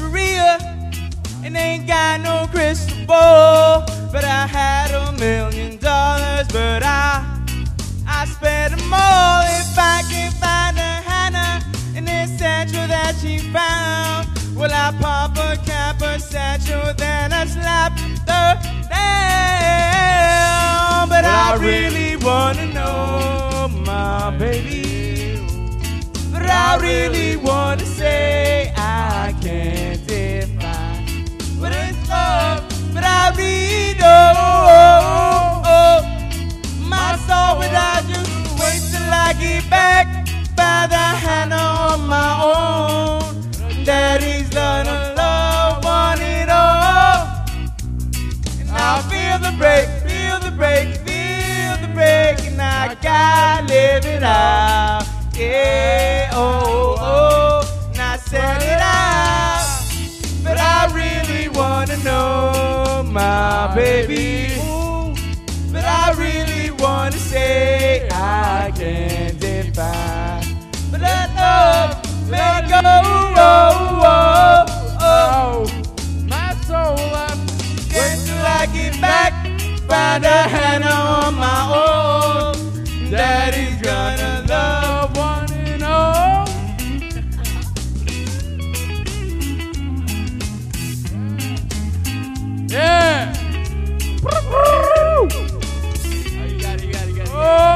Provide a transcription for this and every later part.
for real, and ain't got no crystal ball. But I had $1 million, but I spent them all. If I can find a Hannah in this satchel that she found, well, I pop a cap, a satchel, then I slap the down. But I really wanna know my baby. But I really wanna say I can't define what it's love. But I really know my soul without you. Wait till I get back by the hand on my own. Daddy's gonna love one and all. And I feel the break, feel the break, feel the break, and I gotta live it out. Yeah, oh, oh, and I set it out. But I really wanna know my baby. Ooh, but I really wanna say I can't define. But that love may go, oh, oh, oh. My soul, Wait till I get back, find a hand on my own. Daddy's gonna love one and all. Yeah. Oh, you got it. Oh.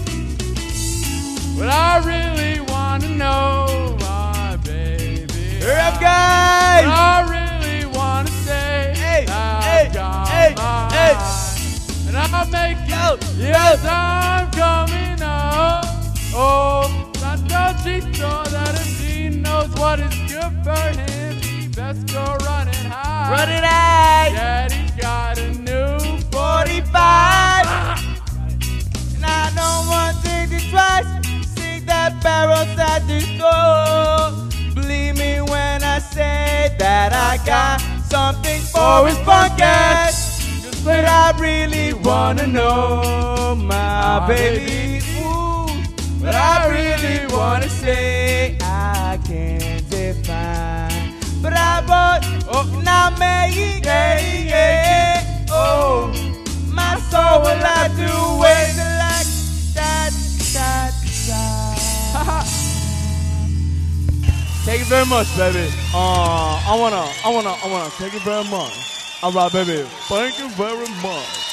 But I really want to know my baby. Hurry up, guys! But I really want to say, Hey, I've got mine. And I'll make it. Yes, I'm coming up. Oh, Santo Chito, that if he knows what is good for him, he best go running high. Running high! Daddy's got a new 45! And I don't want to think it twice. See that barrel side to store. Believe me when I say that I got something for his punk ass. But I really wanna know my baby. Ooh, but I really wanna say I can't define. But I want, and I may, yeah. Oh, my soul will I do it like that. Thank you very much, baby. I wanna thank you very much. All right, baby. Thank you very much.